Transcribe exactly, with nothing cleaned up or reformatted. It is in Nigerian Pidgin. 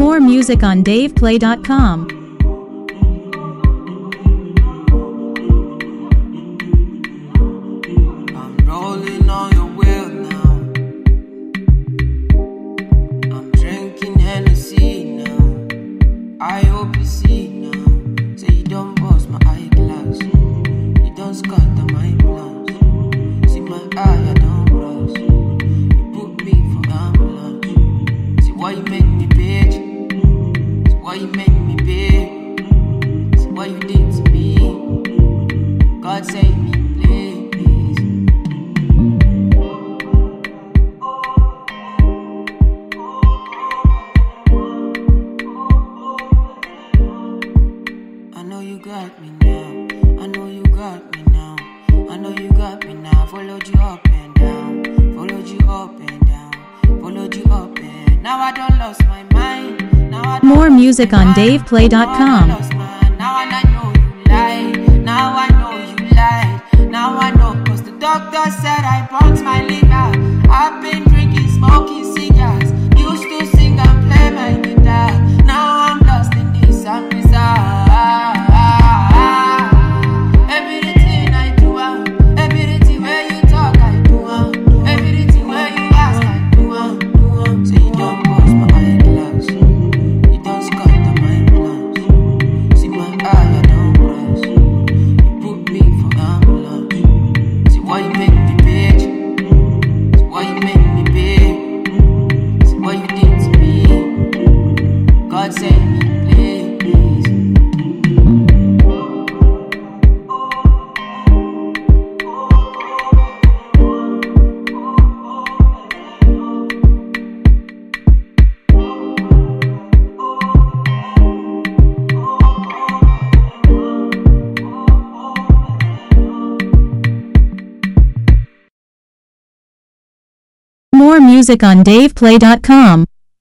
More music on dave play dot com. I'm rolling on your wheel now. I'm drinking Hennessy now. I hope you see now. Say you don't bust my eyeglass. You don't scatter my plans. See my eye, I don't cross. You put me for ambulance. See why you make me bitch. See why you make me bitch. See what you did to me. God save me, please. I know you got me now. I know you got me now. I know you got me now. Followed you up and down. Followed you up and down. Followed you up and now I don't lost my mind. Now I don't More lost music my on mind. dave play dot Now I com. don't lost my- Now I know you lied. Now I know you lied. Now I know cause the doctor said I burnt my liver. I've been drinking, smoking cigars. Used to sing and play my guitar. Now I'm lost in this and bizarre. Everything I do, uh, everything where you talk, I do, uh, everything where you ask, I do, uh, do, uh. Say you don't bust my eyeglass. You don't scatter my plans. See my eye, I don't cross. You put me for ambulance. See why you make me bitch. See why you make me bitch. See what you did to me. God save me, please. More music on dave play dot com.